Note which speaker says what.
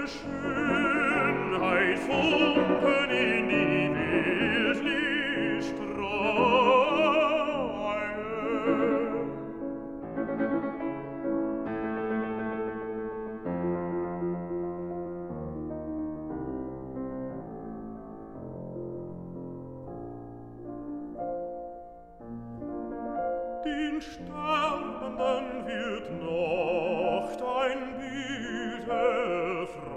Speaker 1: Schönheit funken in die Wildlichtreihe. Den Sterbenden wird noch